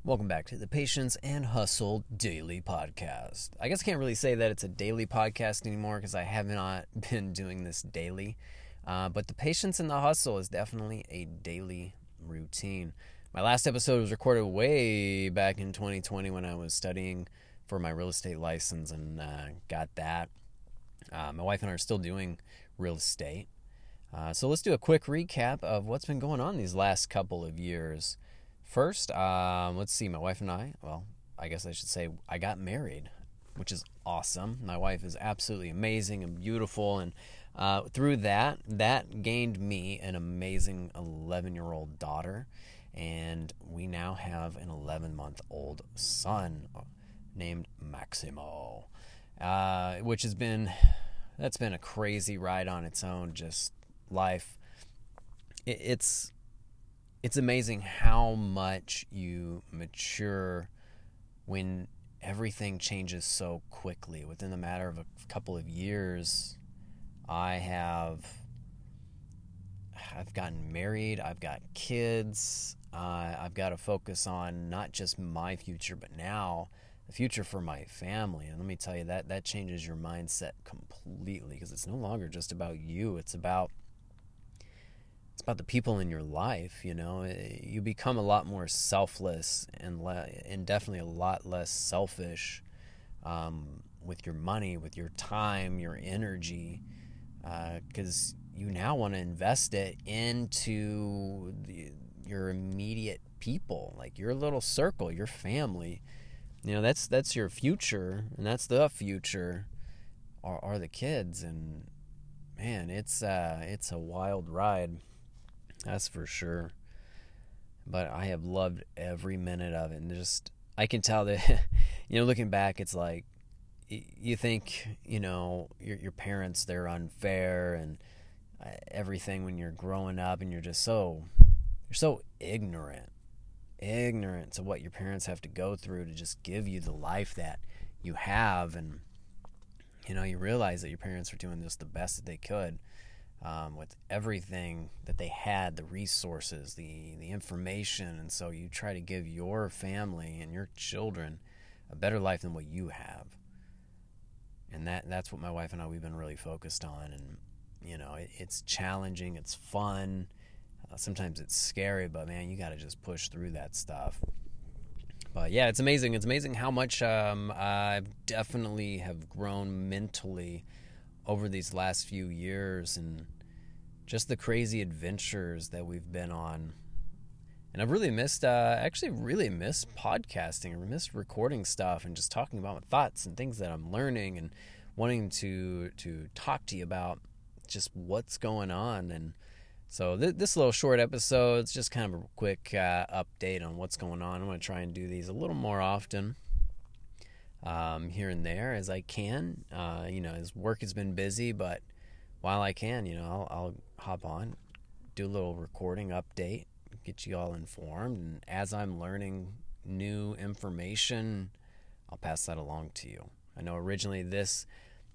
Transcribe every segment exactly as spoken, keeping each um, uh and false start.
Welcome back to the Patience and Hustle Daily Podcast. I guess I can't really say that it's a daily podcast anymore because I have not been doing this daily. Uh, but the Patience and the Hustle is definitely a daily routine. My last episode was recorded way back in twenty twenty when I was studying for my real estate license and uh, got that. Uh, my wife and I are still doing real estate. Uh, so let's do a quick recap of what's been going on these last couple of years. First, um, let's see, my wife and I, well, I guess I should say I got married, which is awesome. My wife is absolutely amazing and beautiful, and uh, through that, that gained me an amazing eleven-year-old daughter, and we now have an eleven-month-old son named Maximo, uh, which has been, that's been a crazy ride on its own, just life. It, it's... It's amazing how much you mature when everything changes so quickly. Within the matter of a couple of years, I have I've gotten married, I've got kids, uh, I've got to focus on not just my future, but now the future for my family. And let me tell you, that that changes your mindset completely, because it's no longer just about you. It's about It's about the people in your life, you know. You become a lot more selfless and le- and definitely a lot less selfish um, with your money, with your time, your energy, because uh, you now want to invest it into the, your immediate people, like your little circle, your family. You know, that's that's your future, and that's the future, are, are the kids. And man, it's uh, it's a wild ride. That's for sure. But I have loved every minute of it. And just, I can tell that, you know, looking back, it's like, you think, you know, your your parents, they're unfair and everything when you're growing up, and you're just so, you're so ignorant, ignorant to what your parents have to go through to just give you the life that you have. And, you know, you realize that your parents are doing just the best that they could. Um, with everything that they had, the resources, the, the information. And so you try to give your family and your children a better life than what you have. And that that's what my wife and I, we've been really focused on. And, you know, it, it's challenging, it's fun. Uh, sometimes it's scary, but man, you got to just push through that stuff. But yeah, it's amazing. It's amazing how much um, I've definitely have grown mentally over these last few years, and just the crazy adventures that we've been on. And I've really missed, uh, actually really missed podcasting. I missed recording stuff and just talking about my thoughts and things that I'm learning and wanting to to talk to you about just what's going on. And so th- this little short episode is just kind of a quick uh, update on what's going on. I'm going to try and do these a little more often. Um, here and there as I can. Uh, you know, his work has been busy, but while I can, you know, I'll, I'll hop on, do a little recording update, get you all informed, and as I'm learning new information, I'll pass that along to you. I know originally this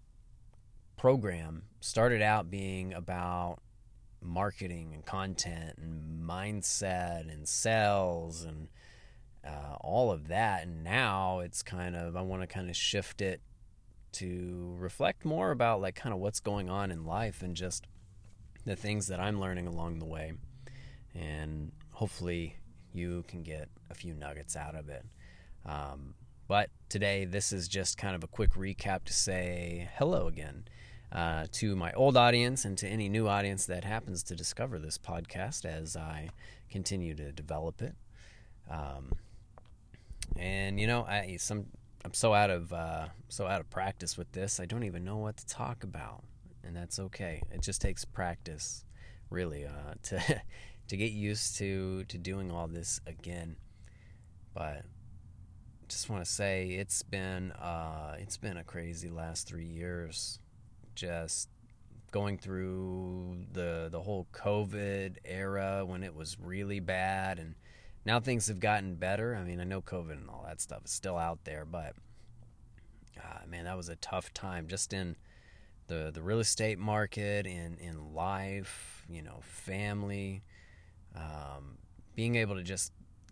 program started out being about marketing and content and mindset and sales and Uh, all of that, and now it's kind of, I want to kind of shift it to reflect more about like kind of what's going on in life and just the things that I'm learning along the way, and hopefully you can get a few nuggets out of it. Um, but today, this is just kind of a quick recap to say hello again uh, to my old audience and to any new audience that happens to discover this podcast as I continue to develop it. Um, And you know, I some I'm so out of uh, so out of practice with this. I don't even know what to talk about, and that's okay. It just takes practice, really, uh, to to get used to to doing all this again. But just want to say it's been uh, it's been a crazy last three years. Just going through the the whole COVID era when it was really bad, and now things have gotten better. I mean, I know COVID and all that stuff is still out there, but uh, man, that was a tough time just in the the real estate market, in, in life, you know, family, um, being able to just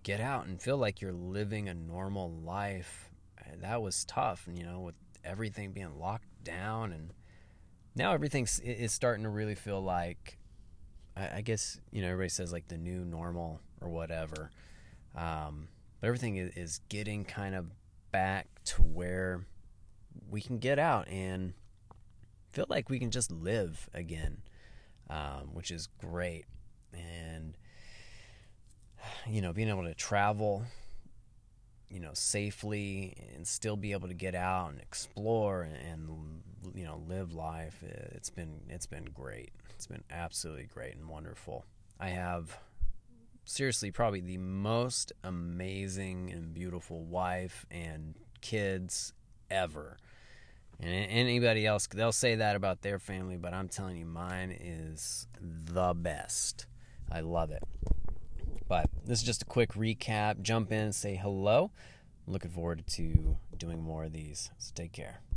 get out and feel like you're living a normal life. That was tough, you know, with everything being locked down, and now everything's is starting to really feel like, I guess, you know, everybody says like the new normal or whatever. Um, but everything is getting kind of back to where we can get out and feel like we can just live again, um, which is great. And, you know, being able to travel, you know, safely and still be able to get out and explore and, and you know, live life. It's been, it's been great. It's been absolutely great and wonderful. I have seriously probably the most amazing and beautiful wife and kids ever. And anybody else, they'll say that about their family, but I'm telling you, mine is the best. I love it. But this is just a quick recap. Jump in and say hello. I'm looking forward to doing more of these. So take care.